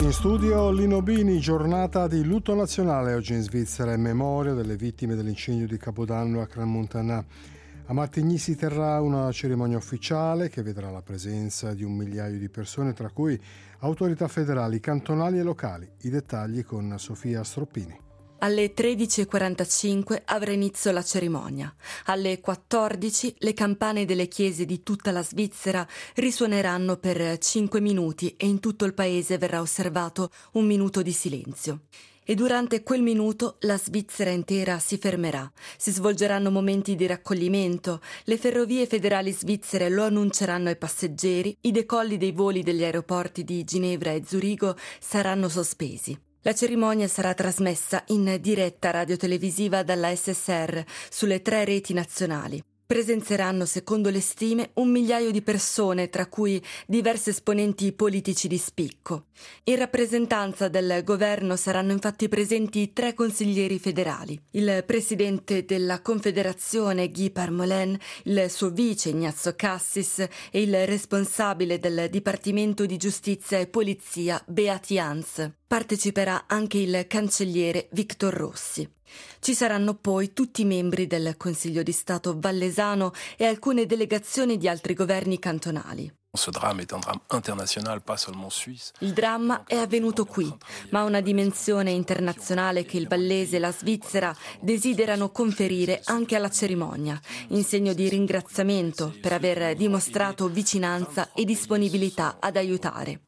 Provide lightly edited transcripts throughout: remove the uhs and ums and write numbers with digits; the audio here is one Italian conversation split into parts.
In studio Lino Bini, giornata di lutto nazionale oggi in Svizzera in memoria delle vittime dell'incendio di Capodanno a Crans-Montana. A Martigny si terrà una cerimonia ufficiale che vedrà la presenza di 1 migliaio di persone, tra cui autorità federali, cantonali e locali. I dettagli con Sofia Stroppini. Alle 13.45 avrà inizio la cerimonia. Alle 14 le campane delle chiese di tutta la Svizzera risuoneranno per 5 minuti e in tutto il paese verrà osservato 1 minuto di silenzio. E durante quel minuto la Svizzera intera si fermerà. Si svolgeranno momenti di raccoglimento, le ferrovie federali svizzere lo annunceranno ai passeggeri, i decolli dei voli degli aeroporti di Ginevra e Zurigo saranno sospesi. La cerimonia sarà trasmessa in diretta radiotelevisiva dalla SSR sulle 3 reti nazionali. Presenzeranno, secondo le stime, 1 migliaio di persone, tra cui diversi esponenti politici di spicco. In rappresentanza del governo saranno infatti presenti 3 consiglieri federali: il presidente della Confederazione Guy Parmelin, il suo vice Ignazio Cassis e il responsabile del Dipartimento di Giustizia e Polizia Beat Jans. Parteciperà anche il cancelliere Victor Rossi. Ci saranno poi tutti i membri del Consiglio di Stato vallesano e alcune delegazioni di altri governi cantonali. Il dramma è avvenuto qui, ma ha una dimensione internazionale che il vallese e la Svizzera desiderano conferire anche alla cerimonia, in segno di ringraziamento per aver dimostrato vicinanza e disponibilità ad aiutare.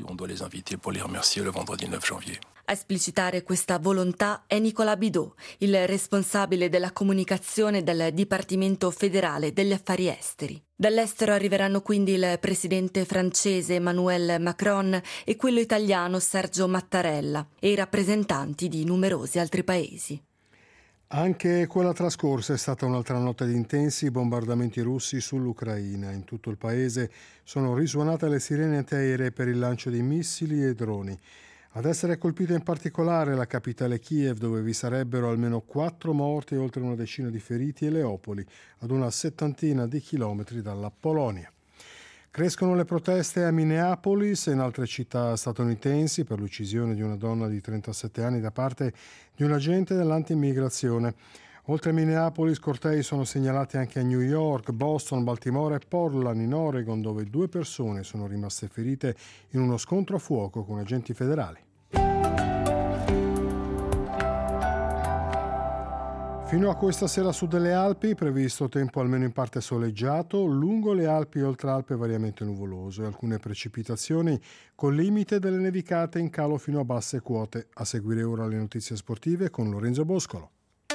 A esplicitare questa volontà è Nicolas Bidot, il responsabile della comunicazione del Dipartimento federale degli affari esteri. Dall'estero arriveranno quindi il presidente francese Emmanuel Macron e quello italiano Sergio Mattarella e i rappresentanti di numerosi altri paesi. Anche quella trascorsa è stata un'altra notte di intensi bombardamenti russi sull'Ucraina. In tutto il paese sono risuonate le sirene antiaeree per il lancio di missili e droni. Ad essere colpita in particolare la capitale Kiev, dove vi sarebbero almeno 4 morti e oltre una decina di feriti, e Leopoli, ad una 70 di chilometri dalla Polonia. Crescono le proteste a Minneapolis e in altre città statunitensi per l'uccisione di una donna di 37 anni da parte di un agente dell'anti-immigrazione. Oltre a Minneapolis, cortei sono segnalati anche a New York, Boston, Baltimore e Portland, in Oregon, dove 2 persone sono rimaste ferite in uno scontro a fuoco con agenti federali. Fino a questa sera su delle Alpi, previsto tempo almeno in parte soleggiato, lungo le Alpi e oltre Alpe variamente nuvoloso e alcune precipitazioni con limite delle nevicate in calo fino a basse quote. A seguire ora le notizie sportive con Lorenzo Boscolo.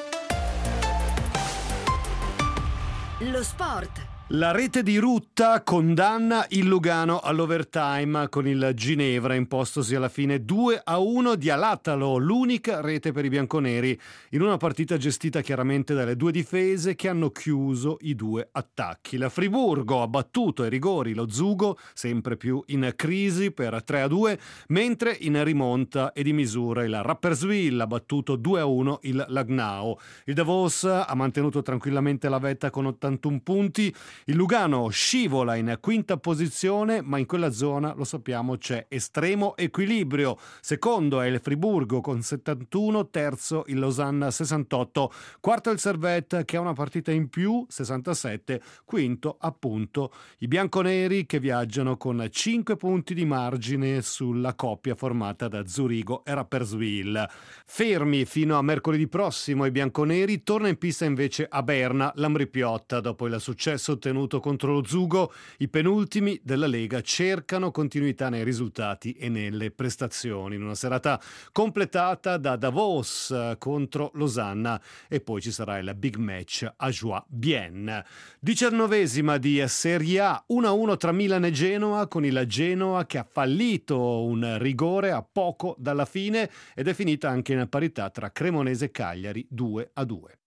Lo sport. La rete di Rutta condanna il Lugano all'overtime con il Ginevra impostosi alla fine 2-1 di Alatalo, l'unica rete per i bianconeri in una partita gestita chiaramente dalle 2 difese che hanno chiuso i 2 attacchi. La Friburgo ha battuto ai rigori lo Zugo, sempre più in crisi, per 3-2, mentre in rimonta e di misura il Rapperswil ha battuto 2-1 il Langnau. Il Davos ha mantenuto tranquillamente la vetta con 81 punti. Il Lugano scivola in quinta posizione, ma in quella zona, lo sappiamo, c'è estremo equilibrio. Secondo è il Friburgo con 71, terzo il Lausanne 68, quarto il Servette che ha una partita in più, 67, quinto appunto i bianconeri che viaggiano con 5 punti di margine sulla coppia formata da Zurigo e Rapperswil. Fermi fino a mercoledì prossimo i bianconeri, torna in pista invece a Berna l'Amri Piotta dopo il successo ottenuto contro lo Zugo. I penultimi della Lega cercano continuità nei risultati e nelle prestazioni in una serata completata da Davos contro Losanna e poi ci sarà il big match a Joie-Bienne. 19esima di Serie A, 1-1 tra Milan e Genoa, con il Genoa che ha fallito un rigore a poco dalla fine ed è finita anche in parità tra Cremonese e Cagliari 2-2.